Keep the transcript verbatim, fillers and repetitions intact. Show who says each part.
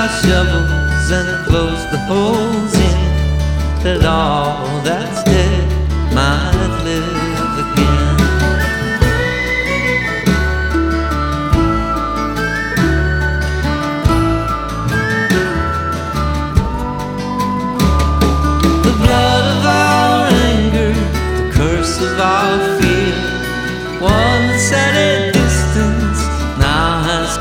Speaker 1: our shovels and close the holes in it all.